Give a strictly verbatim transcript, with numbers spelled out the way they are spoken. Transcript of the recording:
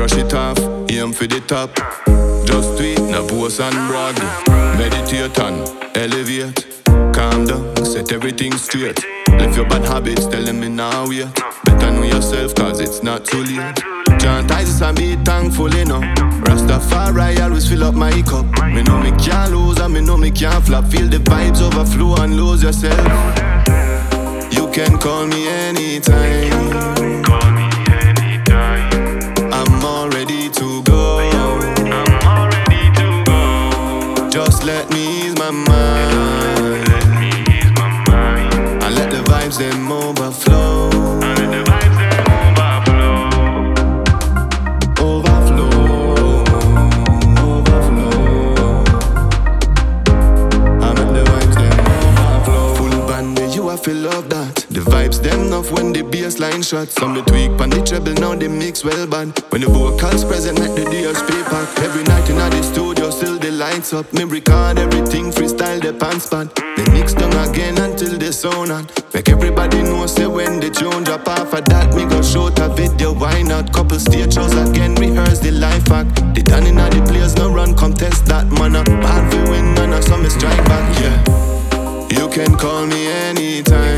brush it off, aim for the top. Just tweet, no post and brag. Meditate and elevate. Calm down, set everything straight. Left your bad habits, tell them me now wait. Better know yourself cause it's not too late. Chant Isis and be thankful, you know. Rastafari always fill up my cup. Me know me can't lose and me know me can't flop. Feel the vibes overflow and lose yourself. You can call me anytime. Call me anytime. I'm all ready to go. I'm all ready to go. Just let me ease my mind. Let me ease my mind. And let the vibes them overflow. And let the vibes them overflow. Overflow. Overflow. And let the vibes them overflow. Full band, yeah, you have to love that. The vibes them enough when the bass line shots. Some the tweak and the treble, now they mix well band. When the vocals present, make the D S P pack. Every night in the studio, still the lights up. Me record everything, freestyle the pants band. They mix them again until they sound on. Make everybody know, say when the tune drop off of that, me go shoot a video, why not? Couple stage shows again, rehearse the life hack. The done in the players, no run, contest that manner. Bad for win, and I saw me strike back, yeah. You can call me anytime.